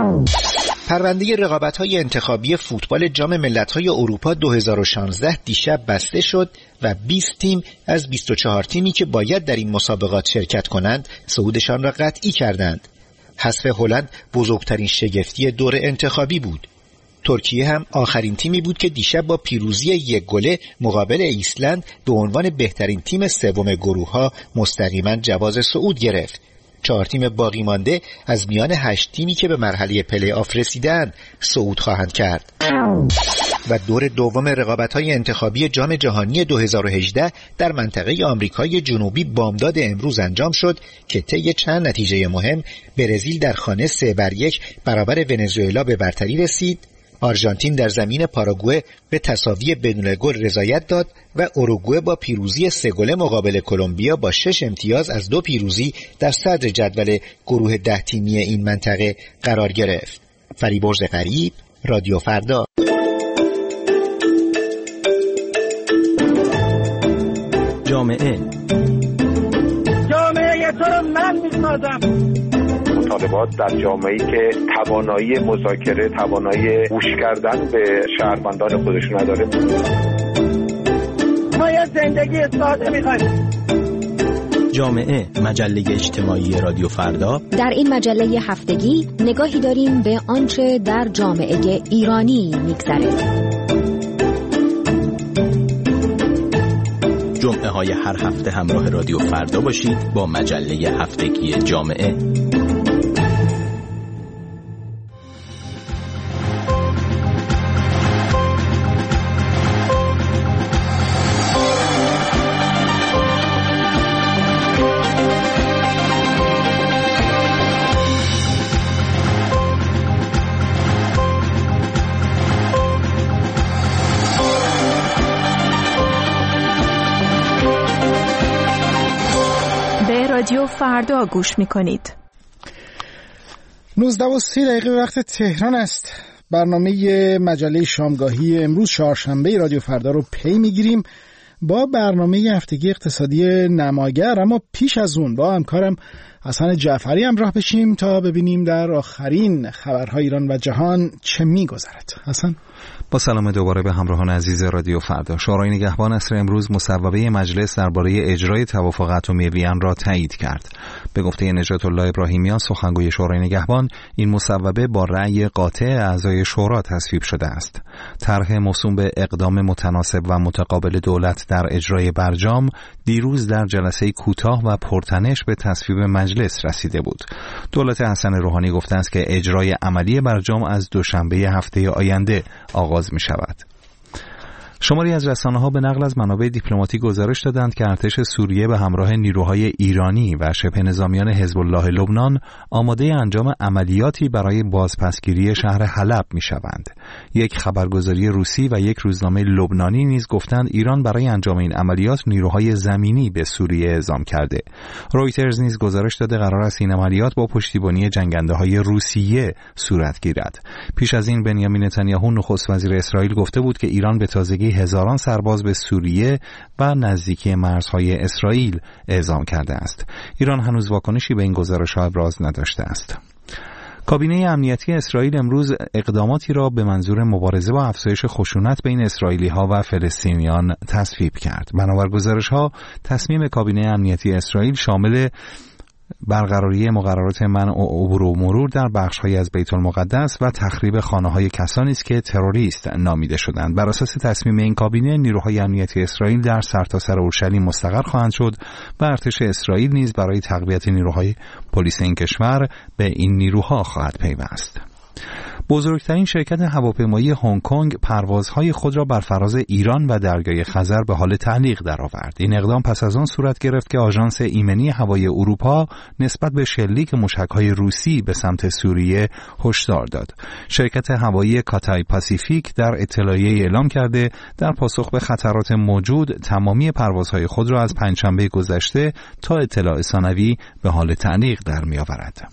پرونده رقابت‌های انتخابی فوتبال جام ملت‌های اروپا 2016 دیشب بسته شد و 20 تیم از 24 تیمی که باید در این مسابقات شرکت کنند صعودشان را قطعی کردند. حذف هلند بزرگترین شگفتی دور انتخابی بود. ترکیه هم آخرین تیمی بود که دیشب با پیروزی 1 گله مقابل ایسلند به عنوان بهترین تیم سوم گروه‌ها مستقیما جواز صعود گرفت. 4 تیم باقی مانده از میان 8 تیمی که به مرحله پلی آف رسیدند صعود خواهند کرد. و دور دوم رقابت‌های انتخابی جام جهانی 2018 در منطقه آمریکای جنوبی بامداد امروز انجام شد که طی چند نتیجه مهم برزیل در خانه 3-1 برابر ونزوئلا به برتری رسید. آرژانتین در زمین پاراگوئه به تساوی بدون گل رضایت داد و اوروگوئه با پیروزی 3 گله مقابل کلمبیا با 6 امتیاز از 2 پیروزی در صدر جدول گروه 10 تیمی این منطقه قرار گرفت. فریبرز غریب، رادیو فردا. جامعه تو رو من می‌سازم. مطالبات در جامعه‌ای که توانایی مذاکره، توانایی گوش کردن به شهروندان خودش نداره. ما یه زندگی ساده می‌خوایم. جامعه، مجله اجتماعی رادیو فردا. در این مجله هفتگی نگاهی داریم به آنچه در جامعه ایرانی میگذره. جمعه های هر هفته همراه رادیو فردا باشید با مجله هفتگی جامعه. رادیو فردا گوش می‌کنید. 19:30 وقت تهران است. برنامه مجله شامگاهی امروز چهارشنبه رادیو فردا رو پی می‌گیریم با برنامه هفتگی اقتصادی نماگر، اما پیش از اون با همکارم حسن جعفری همراه بشیم تا ببینیم در آخرین خبرهای ایران و جهان چه می‌گذرد. حسن، با سلام دوباره به همراهان عزیز رادیو فردا. شورای نگهبان عصر امروز مصوبه مجلس درباره اجرای توافق اتمی وین را تایید کرد. به گفته نجات الله ابراهیمیان سخنگوی شورای نگهبان، این مصوبه با رأی قاطع اعضای شورا تصویب شده است. طرح موسوم به اقدام متناسب و متقابل دولت در اجرای برجام دیروز در جلسه کوتاه و پرتنش به تصویب مجلس رسیده بود. دولت حسن روحانی گفته است که اجرای عملی برجام از دوشنبه هفته آینده آغاز می شود. شماری از رسانه‌ها به نقل از منابع دیپلماتیک گزارش دادند که ارتش سوریه به همراه نیروهای ایرانی و شبه نظامیان حزب الله لبنان آماده انجام عملیاتی برای بازپسگیری شهر حلب می‌شوند. یک خبرگزاری روسی و یک روزنامه لبنانی نیز گفتند ایران برای انجام این عملیات نیروهای زمینی به سوریه اعزام کرده. رویترز نیز گزارش داده قرار است این عملیات با پشتیبانی جنگنده‌های روسیه صورت گیرد. پیش از این بنیامین نتانیاهو نخست وزیر اسرائیل گفته بود که ایران به تازگی هزاران سرباز به سوریه و نزدیکی مرزهای اسرائیل اعزام کرده است. ایران هنوز واکنشی به این گزارش‌ها ابراز نداشته است. کابینه امنیتی اسرائیل امروز اقداماتی را به منظور مبارزه با افزایش خشونت بین اسرائیلی‌ها و فلسطینیان تصویب کرد. بنابر گزارش‌ها تصمیم کابینه امنیتی اسرائیل شامل برقراری مقررات منع عبور و مرور در بخش‌هایی از بیت المقدس و تخریب خانه‌های کسانی است که تروریست نامیده شدند. بر اساس تصمیم این کابینه نیروهای امنیتی اسرائیل در سرتاسر اورشلیم مستقر خواهند شد و ارتش اسرائیل نیز برای تقویت نیروهای پلیس این کشور به این نیروها خواهد پیوست. بزرگترین شرکت هواپیمایی هنگ کنگ پروازهای خود را بر فراز ایران و دریای خزر به حال تعلیق درآورد. این اقدام پس از آن صورت گرفت که آژانس ایمنی هوایی اروپا نسبت به شلیک موشک‌های روسی به سمت سوریه هشدار داد. شرکت هوایی کاتای پاسیفیک در اطلاعیه‌ای اعلام کرده در پاسخ به خطرات موجود تمامی پروازهای خود را از پنجشنبه گذشته تا اطلاع ثانوی به حال تعلیق درمی‌آورد.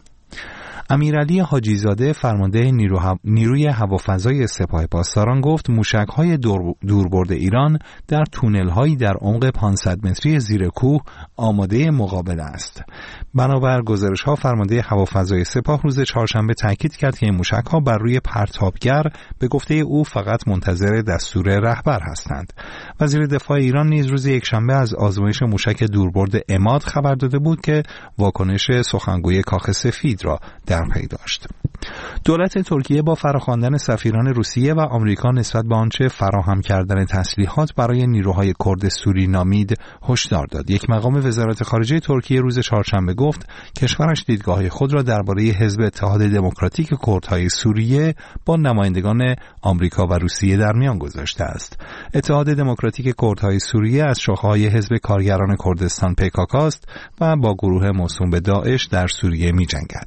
امیرعلی حاجیزاده فرمانده نیروی هوافضای سپاه پاسداران گفت موشک‌های دوربرد ایران در تونل‌هایی در عمق 500 متری زیر کوه آماده مقابله است. بنابر گزارش‌ها فرمانده هوافضای سپاه روز چهارشنبه تاکید کرد که این موشک‌ها بر روی پرتابگر به گفته او فقط منتظر دستور رهبر هستند. وزیر دفاع ایران نیز روز یکشنبه از آزمایش موشک دوربرد عماد خبر داده بود که واکنش سخنگوی کاخ سفید را در پی داشت. دولت ترکیه با فراخواندن سفیران روسیه و آمریکا نسبت به آنچه فراهم کردن تسلیحات برای نیروهای کرد سوری نامید هشدار داد. یک مقام وزارت خارجه ترکیه روز چهارشنبه گفت کشورش دیدگاه خود را درباره حزب اتحاد دموکراتیک کردهای سوریه با نمایندگان آمریکا و روسیه در میان گذاشته است. اتحاد دموکراتیک کردهای سوریه از شاخه‌های حزب کارگران کردستان PKK است و با گروه موسوم به داعش در سوریه می‌جنگد.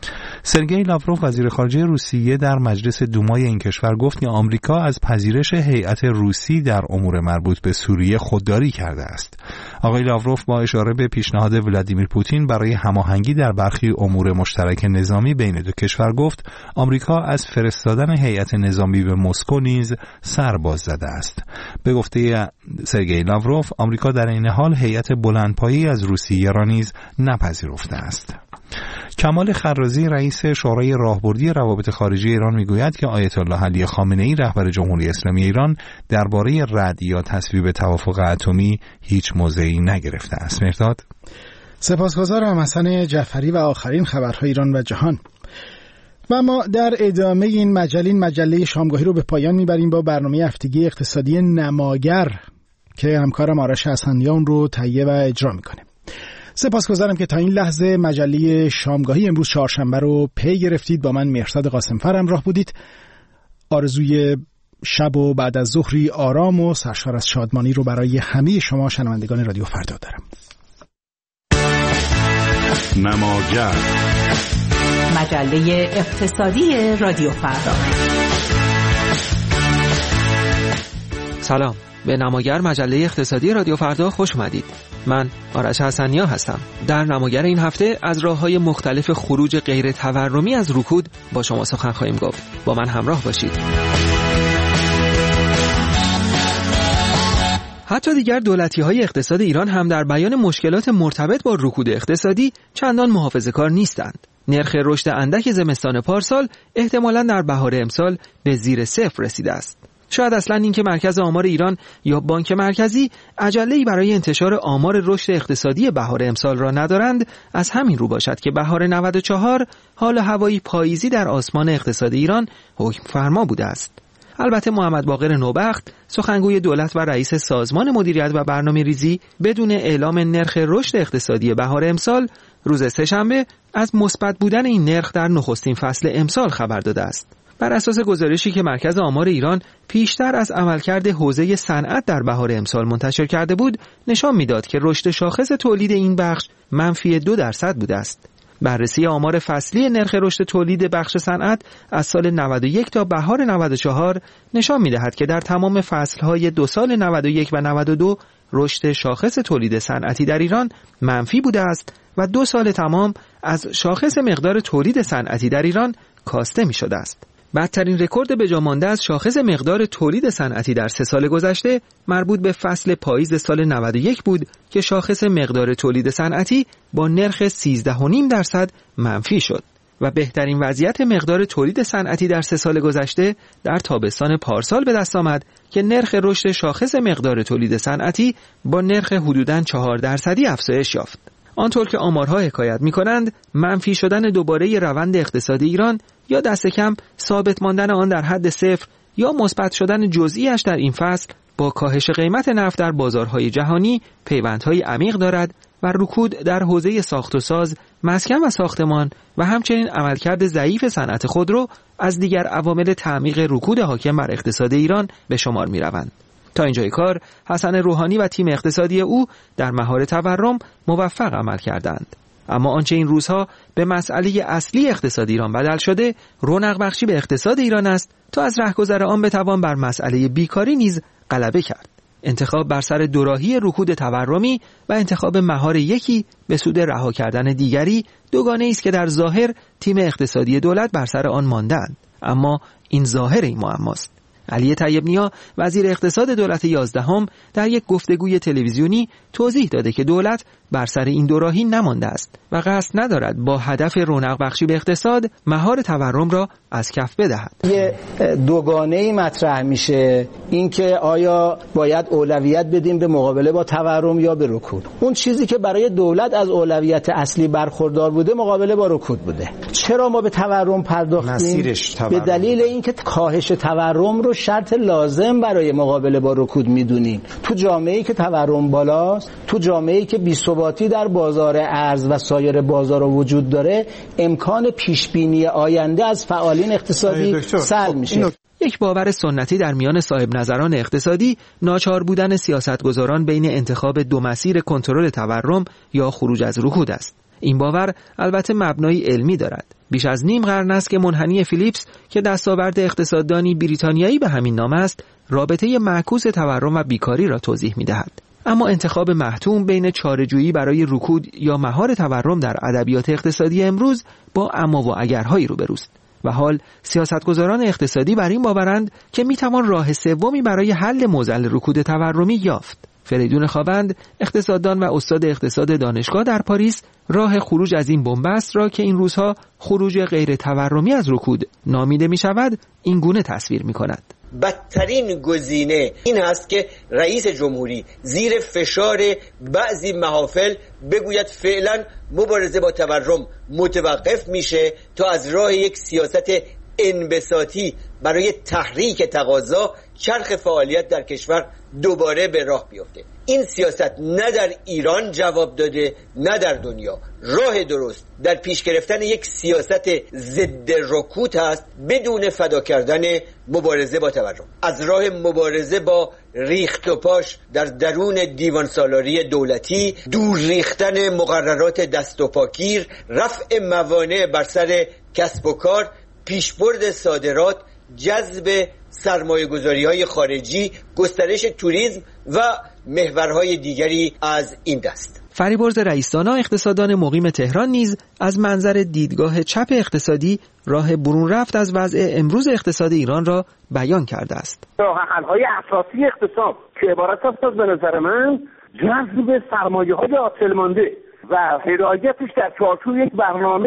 سرگئی لاوروف وزیر خارجه روسیه در مجلس دومای این کشور گفت که آمریکا از پذیرش هیئت روسی در امور مربوط به سوریه خودداری کرده است. آقای لاوروف با اشاره به پیشنهاد ولادیمیر پوتین برای هماهنگی در برخی امور مشترک نظامی بین دو کشور گفت آمریکا از فرستادن هیئت نظامی به مسکو نیز سر باز زده است. به گفته سرگئی لاوروف آمریکا در این حال هیئت بلندپایه‌ای از روسیه را نیز نپذیرفته است. کمال خرازی رئیس شورای راهبردی روابط خارجی ایران میگوید که آیت الله علی خامنه‌ای رهبر جمهوری اسلامی ایران درباره رد یا تصویب توافق اتمی هیچ موضعی نگرفته است. مرداد سپاسگزارم حسن جعفری و آخرین خبرهای ایران و جهان. و ما در ادامه این مجله شامگاهی رو به پایان میبریم با برنامه هفتگی اقتصادی نماگر که همکارم آرش حسنیان رو تهیه و اجرا میکنه. سپاسگزارم که تا این لحظه مجله شامگاهی امروز چهارشنبه رو پی گرفتید. با من مهرزاد قاسمفر همراه بودید. آرزوی شب و بعد از ظهری آرام و سرشار از شادمانی رو برای همه شما شنوندگان رادیو فردا دارم. نماگر، مجله اقتصادی رادیو فردا. سلام، به نماگر مجله اقتصادی رادیو فردا خوش اومدید. من آرش حسنیا هستم. در نماگر این هفته از راه‌های مختلف خروج غیر تورمی از رکود با شما سخن خواهیم گفت. با من همراه باشید. حتی دیگر دولتی‌های اقتصاد ایران هم در بیان مشکلات مرتبط با رکود اقتصادی چندان محافظه‌کار نیستند. نرخ رشد اندک زمستان پارسال احتمالاً در بهار امسال به زیر صفر رسیده است. شاید اصلاً اینکه مرکز آمار ایران یا بانک مرکزی عجله‌ای برای انتشار آمار رشد اقتصادی بهار امسال را ندارند، از همین رو باشد که بهار 94 حال هوایی پاییزی در آسمان اقتصاد ایران حکم فرما بوده است. البته محمد باقر نوبخت، سخنگوی دولت و رئیس سازمان مدیریت و برنامه‌ریزی، بدون اعلام نرخ رشد اقتصادی بهار امسال روز سه‌شنبه از مثبت بودن این نرخ در نخستین فصل امسال خبر داده است. بر اساس گزارشی که مرکز آمار ایران پیشتر از عملکرد حوزه صنعت در بهار امسال منتشر کرده بود، نشان می‌داد که رشد شاخص تولید این بخش منفی 2% بوده است. بررسی آمار فصلی نرخ رشد تولید بخش صنعت از سال 91 تا بهار 94 نشان می‌دهد که در تمام فصل‌های 2 سال 91 و 92 رشد شاخص تولید صنعتی در ایران منفی بوده است و 2 سال تمام از شاخص مقدار تولید صنعتی در ایران کاسته می‌شده است. بدترین رکورد به جا مانده از شاخص مقدار تولید صنعتی در 3 سال گذشته مربوط به فصل پاییز سال 91 بود که شاخص مقدار تولید صنعتی با نرخ 13.5% منفی شد و بهترین وضعیت مقدار تولید صنعتی در 3 سال گذشته در تابستان پارسال به دست آمد که نرخ رشد شاخص مقدار تولید صنعتی با نرخ حدوداً 4% افزایش یافت. آنطور که آمارها حکایت می‌کنند، منفی شدن دوباره روند اقتصادی ایران یا دست کم ثابت ماندن آن در حد صفر یا مثبت شدن جزئیش در این فصل با کاهش قیمت نفت در بازارهای جهانی پیوندهای عمیق دارد و رکود در حوزه ساخت و ساز، مسکن و ساختمان و همچنین عملکرد ضعیف صنعت خودرو از دیگر عوامل تعمیق رکود حاکم بر اقتصاد ایران به شمار می‌روند. تا اینجای کار حسن روحانی و تیم اقتصادی او در مهار تورم موفق عمل کردند. اما آنچه این روزها به مسئله اصلی اقتصاد ایران بدل شده، رونق بخشی به اقتصاد ایران است تا از رهگذر آن بتوان بر مسئله بیکاری نیز غلبه کرد. انتخاب بر سر دوراهی رکود تورمی و انتخاب مهار یکی به سود رها کردن دیگری دوگانه است که در ظاهر تیم اقتصادی دولت بر سر آن ماندند، اما این ظاهر این معماست. علی طیب نیا وزیر اقتصاد دولت 11 در یک گفتگوی تلویزیونی توضیح داده که دولت بر سر این دوراهی نمانده است و قصد ندارد با هدف رونق بخشی به اقتصاد مهار تورم را از کف بدهد. یه دوگانه‌ای مطرح میشه، اینکه آیا باید اولویت بدیم به مقابله با تورم یا به رکود. اون چیزی که برای دولت از اولویت اصلی برخوردار بوده مقابله با رکود بوده. چرا ما به تورم پرداختیم؟ به دلیل اینکه کاهش تورم رو شرط لازم برای مقابله با رکود میدونیم. تو جامعه‌ای که تورم بالاست، تو جامعه‌ای که بی‌ثباتی در بازار ارز و سایر بازارها وجود داره، امکان پیشبینی آینده از فعالین اقتصادی سلب میشه. یک باور سنتی در میان صاحب نظران اقتصادی ناچار بودن سیاستگزاران بین انتخاب دو مسیر کنترل تورم یا خروج از رکود است. این باور البته مبنای علمی دارد. بیش از نیم قرن است که منحنی فیلیپس که دستاورد اقتصاددانی بریتانیایی به همین نام است، رابطه معکوس تورم و بیکاری را توضیح می‌دهد. اما انتخاب محتوم بین چاره‌جویی برای رکود یا مهار تورم در ادبیات اقتصادی امروز با اما و اگرهایی روبروست و حال سیاستگزاران اقتصادی بر این باورند که میتوان راه سومی برای حل معضل رکود تورمی یافت. فریدون خاوند، اقتصاددان و استاد اقتصاد دانشگاه در پاریس، راه خروج از این بنبست را که این روزها خروج غیر تورمی از رکود نامیده می شود این گونه تصویر می کند. بدترین گزینه این هست که رئیس جمهوری زیر فشار بعضی محافل بگوید فعلا مبارزه با تورم متوقف میشه تا از راه یک سیاست انبساطی برای تحریک تقاضا چرخ فعالیت در کشور دوباره به راه بیفته. این سیاست نه در ایران جواب داده نه در دنیا. راه درست در پیش گرفتن یک سیاست ضد رکود است بدون فدا کردن مبارزه با تورم. از راه مبارزه با ریخت و پاش در درون دیوان سالاری دولتی، دور ریختن مقررات دست و پاگیر، رفع موانع بر سر کسب و کار، پیشبرد صادرات، جذب سرمایه‌گذاری‌های خارجی، گسترش توریسم و محورهای دیگری از این دست. فریبرز رئیس‌دانا اقتصاددان مقیم تهران نیز از منظر دیدگاه چپ اقتصادی راه برون رفت از وضع امروز اقتصاد ایران را بیان کرده است. راه حل‌های اساسی اقتصاد که عبارت است از به نظر من جذب سرمایه‌های حاصلمانده و هدایتش در چارچوب یک برنامه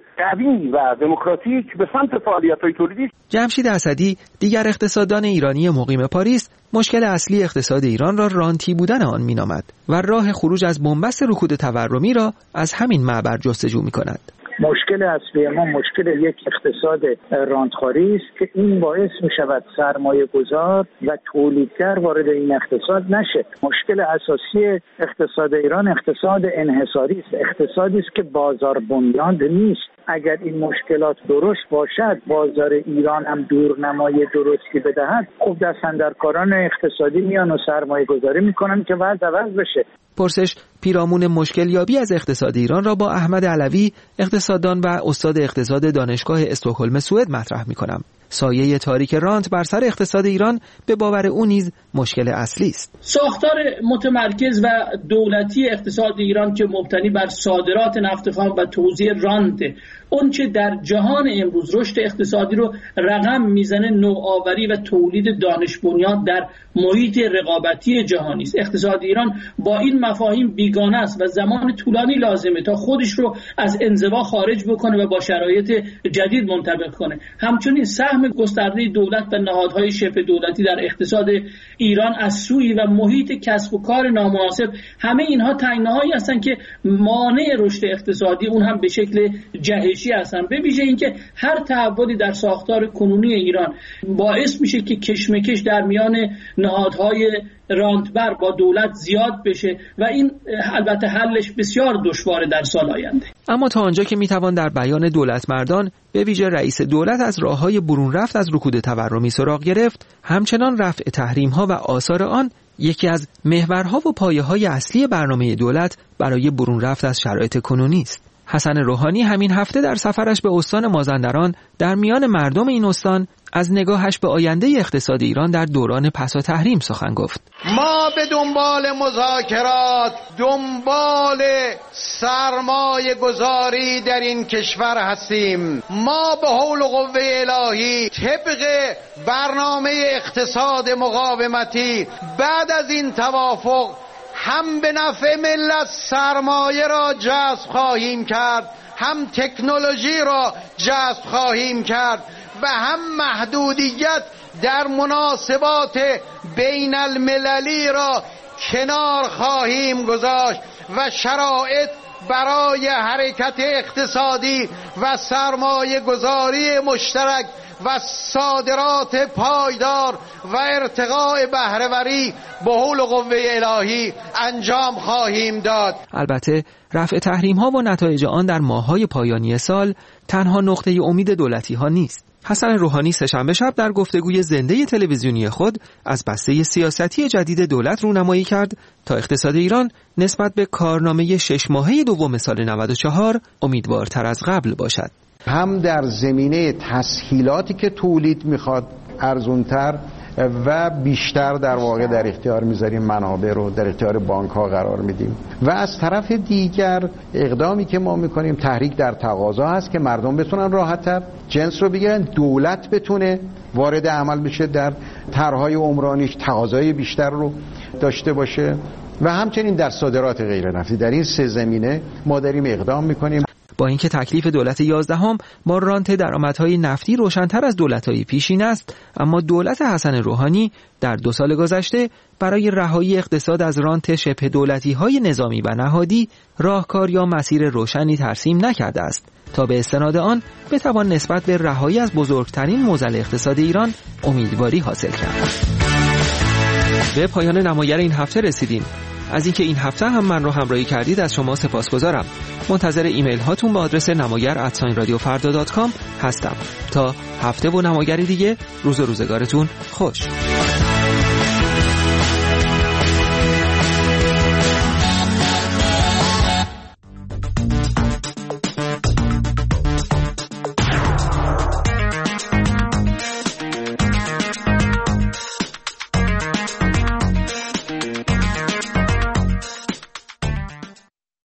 قوی و دموکراتیک به سمت فعالیت‌های تولیدی. جمشید اسدی دیگر اقتصاددان ایرانی مقیم پاریس مشکل اصلی اقتصاد ایران را رانتی بودن آن می‌نامد و راه خروج از بنبست رکود تورمی را از همین معبر جستجو می‌کند. مشکل اصلی ما مشکل یک اقتصاد رانتخواری است که این باعث می شود سرمایه گذار و تولیدگر وارد این اقتصاد نشه. مشکل اساسی اقتصاد ایران اقتصاد انحصاری است، اقتصادی است که بازار بنیاد نیست. اگر این مشکلات درست باشد، بازار ایران هم دورنمای درستی بدهد، خب دستاندرکاران اقتصادی میان و سرمایه گذاری میکنن که وضع عوض بشه. پرسش پیرامون مشکل یابی از اقتصاد ایران را با احمد علوی، اقتصاددان و استاد اقتصاد دانشگاه استکهلم سوئد مطرح می‌کنم. سایه تاریک رانت بر سر اقتصاد ایران به باور او نیز مشکل اصلی است. ساختار متمرکز و دولتی اقتصاد ایران که مبتنی بر صادرات نفت خام و توزیع رانت، اون چه در جهان امروز رشد اقتصادی رو رقم میزنه نوآوری و تولید دانش بنیاد در محیط رقابتی جهانی است. اقتصاد ایران با این مفاهیم بیگانه است و زمان طولانی لازمه تا خودش رو از انزوا خارج بکنه و با شرایط جدید منطبق کنه. همچنین سهم گسترده دولت و نهادهای شبه دولتی در اقتصاد ایران از سوی و محیط کسب و کار نامناسب، همه اینها تنگناهایی هستند که مانع رشد اقتصادی اون هم به شکل جهشی هستند. به ویژه اینکه هر تحولی در ساختار کنونی ایران باعث میشه که کشمکش در میان نهادهای رانتبر با دولت زیاد بشه و این البته حلش بسیار دشواره در سال آینده. اما تا آنجا که میتوان در بیان دولت مردان به ویژه رئیس دولت از راههای برون رفت از رکود تورمی سراغ گرفت، همچنان رفع تحریم‌ها و آثار آن یکی از محورها و پایه‌های اصلی برنامه دولت برای برون رفت از شرایط کنونی است. حسن روحانی همین هفته در سفرش به استان مازندران در میان مردم این استان از نگاهش به آینده اقتصاد ایران در دوران پسا تحریم سخن گفت. ما به دنبال مذاکرات، دنبال سرمایه گذاری در این کشور هستیم. ما به حول و قوه الهی طبق برنامه اقتصاد مقاومتی بعد از این توافق هم به نفع ملت سرمایه را جذب خواهیم کرد، هم تکنولوژی را جذب خواهیم کرد و هم محدودیت در مناسبات بین المللی را کنار خواهیم گذاشت و شرایط برای حرکت اقتصادی و سرمایه گذاری مشترک و صادرات پایدار و ارتقاء بهره‌وری به حول و قوه الهی انجام خواهیم داد. البته رفع تحریم‌ها و نتایج آن در ماه‌های پایانی سال تنها نقطه امید دولتی‌ها نیست. حسن روحانی سه‌شنبه شب در گفتگوی زنده تلویزیونی خود از بسته سیاستی جدید دولت رونمایی کرد تا اقتصاد ایران نسبت به کارنامه 6 ماهه دوم سال 94 امیدوارتر از قبل باشد. هم در زمینه تسهیلاتی که تولید میخواد ارزونتر و بیشتر در واقع در اختیار میذاریم، منابع رو در اختیار بانک ها قرار میدیم و از طرف دیگر اقدامی که ما میکنیم تحریک در تقاضا هست که مردم بتونن راحت‌تر جنس رو بگیرن، دولت بتونه وارد عمل بشه در طرح‌های عمرانیش، تقاضای بیشتر رو داشته باشه و همچنین در صادرات غیر نفتی. در این سه زمینه ما داریم اقدام میکنیم. با اینکه تکلیف دولت 11 با رانت درآمدهای نفتی روشن‌تر از دولت‌های پیشین است، اما دولت حسن روحانی در 2 سال گذشته برای رهایی اقتصاد از رانت شبه دولتی‌های نظامی و نهادی راهکار یا مسیر روشنی ترسیم نکرده است تا به استناد آن بتوان نسبت به رهایی از بزرگترین معضل اقتصاد ایران امیدواری حاصل کرد. به پایان نمایر این هفته رسیدیم. از اینکه این هفته هم من رو همراهی کردید از شما سپاسگزارم. منتظر ایمیل هاتون به آدرس namayer@radiofarda.com هستم. تا هفته و نمایری دیگه، روزگارتون خوش.